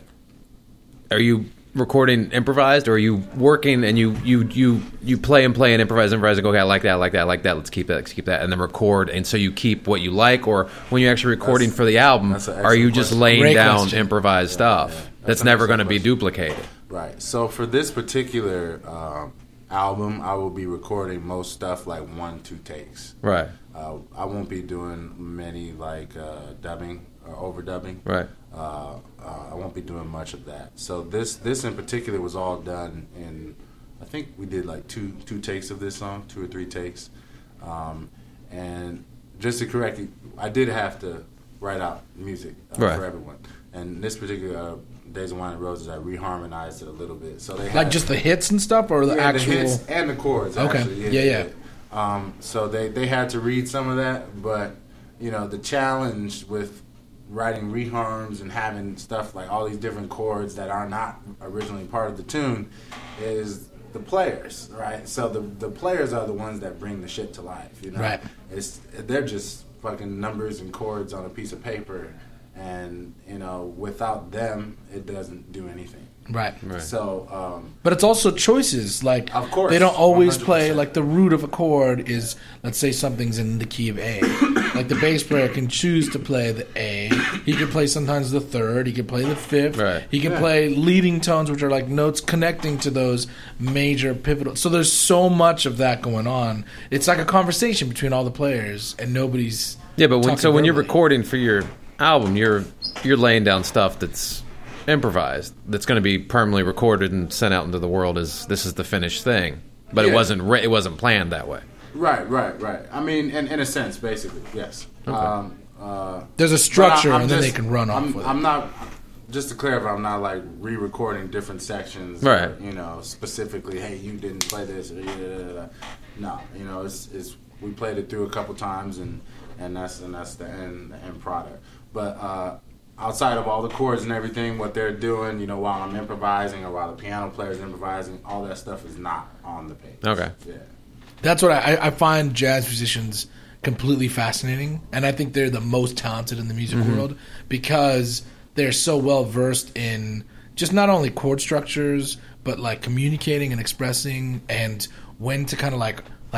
Are you recording improvised, or are you working and you you you you play and play and improvise, improvise and go, okay, I like that, I like that, I like that, let's keep that, let's keep that, and then record, and so you keep what you like? Or when you're actually recording that's, for the album, are you just question. laying Great down question. improvised yeah, stuff yeah. That's, that's never going to be duplicated? Right. So for this particular um, album, I will be recording most stuff like one, two takes. Right. Uh, I won't be doing many like uh, dubbing or overdubbing. Right. Uh, uh, I won't be doing much of that. So this this in particular was all done in, I think we did like two two takes of this song, two or three takes. Um, and just to correct you, I did have to write out music uh, right. for everyone. And this particular uh, Days of Wine and Roses, I reharmonized it a little bit. So they had, like just the hits and stuff, or the yeah, actual the hits and the chords. Okay. Actually. Yeah, yeah. yeah. Um, so they, they had to read some of that, but you know the challenge with writing reharms and having stuff like all these different chords that are not originally part of the tune is the players, right? So the the players are the ones that bring the shit to life, you know. Right. It's they're just fucking numbers and chords on a piece of paper, and you know without them it doesn't do anything. Right. Right. So, um, but it's also choices. Like, of course, they don't always one hundred percent. play. Like the root of a chord is, let's say something's in the key of A. Like the bass player can choose to play the A. He can play sometimes the third. He can play the fifth. Right. He can Yeah. play leading tones, which are like notes connecting to those major pivotal. So there's so much of that going on. It's like a conversation between all the players, and nobody's. Yeah, but when, talking so when you're verbally. recording for your album, you're you're laying down stuff that's improvised, that's going to be permanently recorded and sent out into the world as this is the finished thing. But Yeah. it wasn't re- it wasn't planned that way. right, right, right. I mean, in, in a sense, basically, yes. Okay. Um, uh, There's a structure, But I- I'm and then just- they can run off I'm, with it. I'm not, just to clarify, I'm not like re-recording different sections. Right. Or, you know, specifically, hey, you didn't play this. Or, da, da, da, da. No, you know, it's, it's we played it through a couple times, and, and that's and that's the end the end product. But uh, outside of all the chords and everything, what they're doing, you know, while I'm improvising or while the piano player's improvising, all that stuff is not on the page. Okay. Yeah. That's what I, I find jazz musicians completely fascinating, and I think they're the most talented in the music Mm-hmm. world because they're so well versed in just not only chord structures, but like communicating and expressing, and when to kind of like like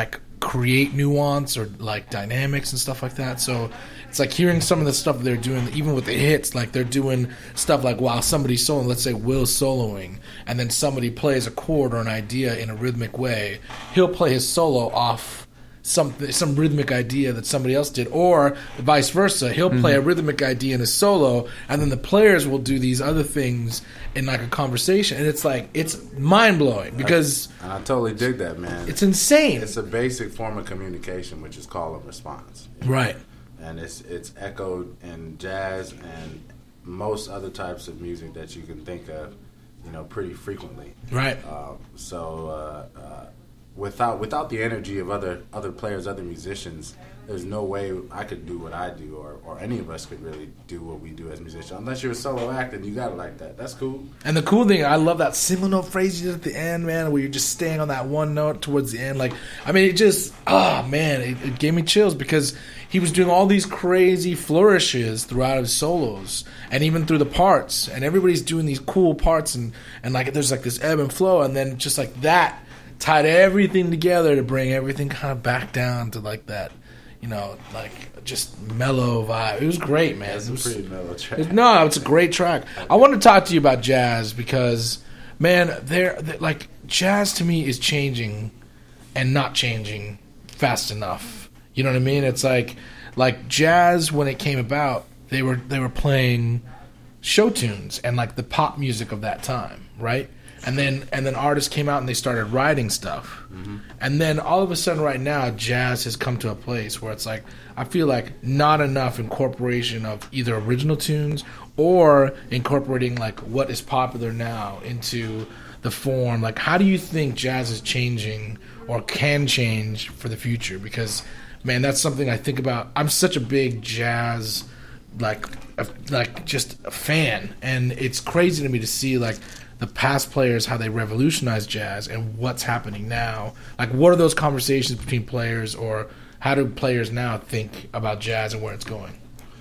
create nuance or like dynamics and stuff like that. So it's like hearing some of the stuff they're doing, even with the hits, like they're doing stuff like while somebody's soloing, let's say Will's soloing, and then somebody plays a chord or an idea in a rhythmic way, he'll play his solo off some some rhythmic idea that somebody else did, or vice versa. He'll play mm-hmm. a rhythmic idea in his solo, and then the players will do these other things in like a conversation, and it's like it's mind blowing because I, I totally dig that, man. It's insane. It's a basic form of communication, which is call and response, you know? Right? And it's it's echoed in jazz and most other types of music that you can think of, you know, pretty frequently. Right. Um, so. Uh, uh, Without without the energy of other other players, other musicians, there's no way I could do what I do, or, or any of us could really do what we do as musicians. Unless you're a solo act, and you got it like that. That's cool. And the cool thing, I love that single note phrase you did at the end, man, where you're just staying on that one note towards the end. Like, I mean, it just, oh man, it, it gave me chills because he was doing all these crazy flourishes throughout his solos, and even through the parts, and everybody's doing these cool parts, and and like there's like this ebb and flow, and then just like that. Tied everything together to bring everything kind of back down to like that, you know, like just mellow vibe. It was great, man. It's it was, a pretty mellow track. It, no, it's a great track. I want to talk to you about jazz because, man, they're, they're like jazz to me is changing and not changing fast enough. You know what I mean? It's like like jazz when it came about, they were they were playing show tunes and like the pop music of that time, right? And then and then artists came out and they started writing stuff. Mm-hmm. And then all of a sudden right now, jazz has come to a place where it's like, I feel like not enough incorporation of either original tunes or incorporating like what is popular now into the form. Like, how do you think jazz is changing or can change for the future? Because, man, that's something I think about. I'm such a big jazz, like, a, like just a fan. And it's crazy to me to see, like, the past players, how they revolutionized jazz and what's happening now. Like, what are those conversations between players, or how do players now think about jazz and where it's going?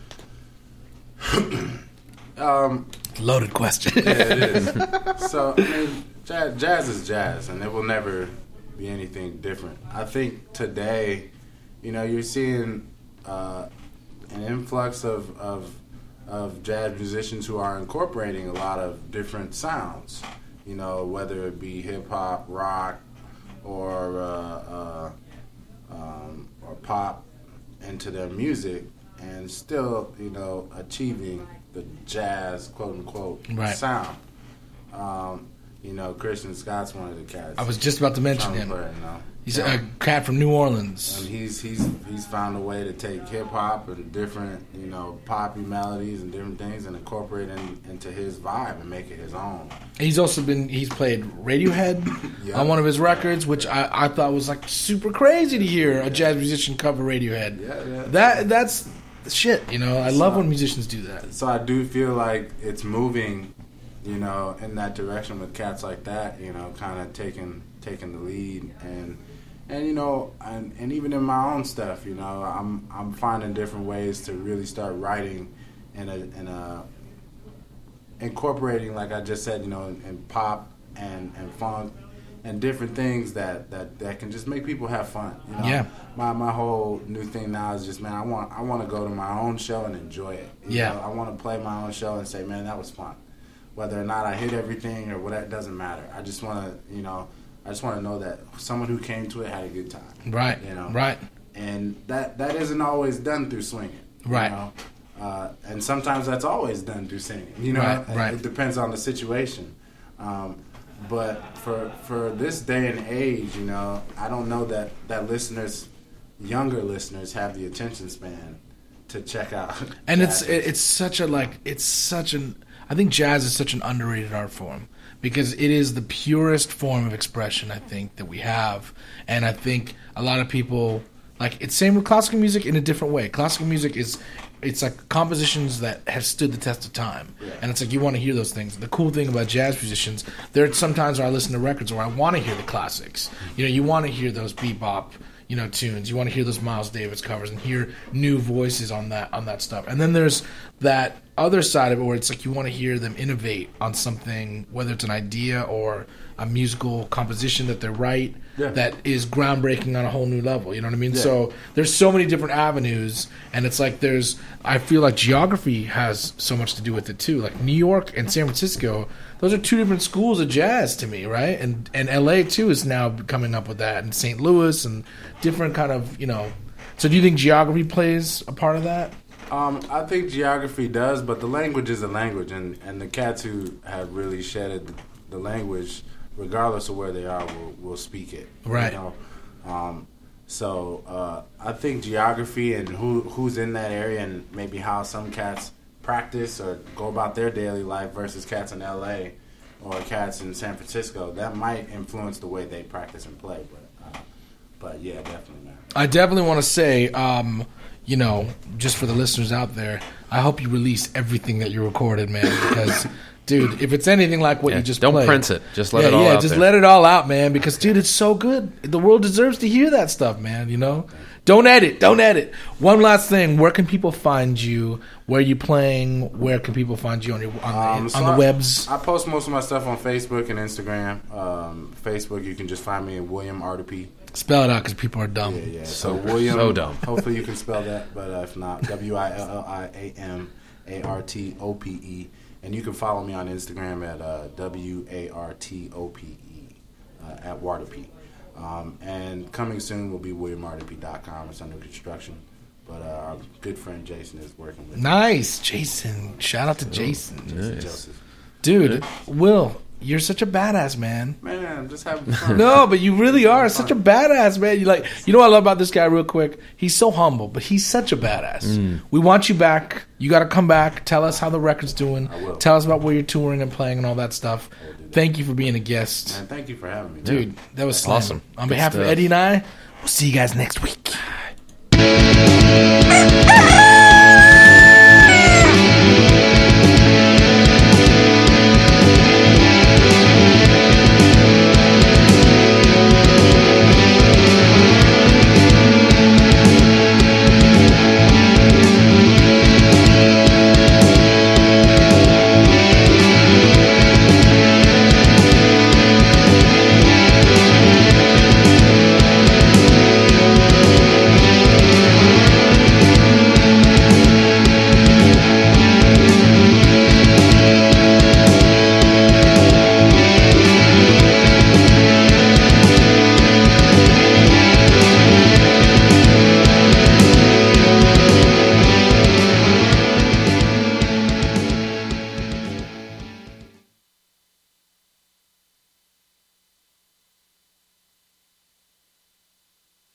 um, Loaded question. Yeah, it is. So, I mean, jazz, jazz is jazz, and it will never be anything different. I think today, you know, you're seeing uh, an influx of, of of jazz musicians who are incorporating a lot of different sounds, you know, whether it be hip-hop, rock, or uh, uh, um, or pop into their music, and still, you know, achieving the jazz, quote-unquote, right. sound. Um, you know, Christian Scott's one of the cats. I was just about to mention him. Player, you know? He's yeah. a cat from New Orleans. And he's he's he's found a way to take hip hop and different, you know, poppy melodies and different things and incorporate it in, into his vibe and make it his own. He's also been he's played Radiohead yep. on one of his records, which I, I thought was like super crazy to hear a jazz musician cover Radiohead. Yeah, yeah. That that's shit, you know. I so, love when musicians do that. So I do feel like it's moving, you know, in that direction with cats like that, you know, kind of taking taking the lead and. And you know, and, and even in my own stuff, you know, I'm I'm finding different ways to really start writing, in a in a incorporating, like I just said, you know, in, in pop and, and funk and different things that, that, that can just make people have fun. You know? Yeah. My my whole new thing now is just, man, I want I want to go to my own show and enjoy it. You yeah. know? I want to play my own show and say, man, that was fun. Whether or not I hit everything or whatever, doesn't matter. I just want to, you know. I just want to know that someone who came to it had a good time. Right. You know. Right. And that that isn't always done through swinging. Right. You know? uh, and sometimes that's always done through singing. You know. Right. Right. It depends on the situation. Um, but for for this day and age, you know, I don't know that, that listeners, younger listeners, have the attention span to check out. And it's it's such a like it's such an I think jazz is such an underrated art form. Because it is the purest form of expression, I think, that we have. And I think a lot of people, like, it's same with classical music in a different way. Classical music is, it's like compositions that have stood the test of time. Yeah. And it's like you want to hear those things. The cool thing about jazz musicians, there are sometimes where I listen to records where I want to hear the classics. You know, you want to hear those bebop, you know, tunes. You want to hear those Miles Davis covers and hear new voices on that on that stuff. And then there's that other side of it where it's like you want to hear them innovate on something, whether it's an idea or a musical composition that they write Yeah. that is groundbreaking on a whole new level. You know what I mean? Yeah. So there's so many different avenues, and it's like there's. I feel like geography has so much to do with it too. Like New York and San Francisco, those are two different schools of jazz to me, right? And and L A too is now coming up with that, and Saint Louis and different kind of you know. So do you think geography plays a part of that? Um, I think geography does, but the language is a language, and, and the cats who have really shedded the, the language, regardless of where they are, will, will speak it. Right. You know? um, so uh, I think geography and who who's in that area, and maybe how some cats practice or go about their daily life versus cats in L A or cats in San Francisco, that might influence the way they practice and play. But uh, but yeah, definitely, man. I definitely want to say, um, you know, just for the listeners out there, I hope you release everything that you recorded, man. Because, dude, if it's anything like what Yeah, you just don't played, prince it. Just let yeah, it all yeah, out just there. let it all out, man. Because, dude, it's so good. The world deserves to hear that stuff, man. You know, don't edit, don't edit. One last thing: where can people find you? Where are you playing? Where can people find you on your on the, Um, so on the I- webs? I post most of my stuff on Facebook and Instagram. Um, Facebook, you can just find me at William Artopy. Spell it out because people are dumb. Yeah, yeah. So- So, William. so dumb. Hopefully you can spell that, but uh, if not, W I L L I A M A R T O P E. And you can follow me on Instagram at uh, W A R T O P E uh, at Wartopy. Um, and coming soon will be william artopy dot com. It's under construction. But uh, our good friend Jason is working with it. Nice, Jason. Shout out to Jason. Jason Joseph. Dude, Will, you're such a badass, man. Man, I'm just having fun. No, but you really are such a badass, man. You like, you know what I love about this guy, real quick. He's so humble, but he's such a badass. Mm. We want you back. You got to come back. Tell us how the record's doing. I will. Tell us about where you're touring and playing and all that stuff. do that. Thank you for being a guest, Man, thank you for having me. dude. That was Awesome. slam. On Good behalf of stuff. Eddie and I, we'll see you guys next week.